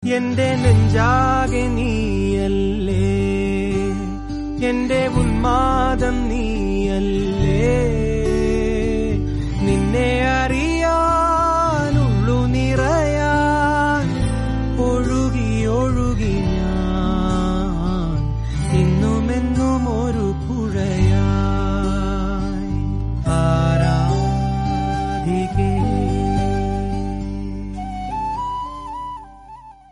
എന്റെ നെഞ്ചാകെ നീയല്ലേ, എന്റെ ഉന്മാദം നീയല്ലേ. നിന്നെ അറിയാനുള്ളു നിറയാൻ ഒഴുകി ഒഴുകി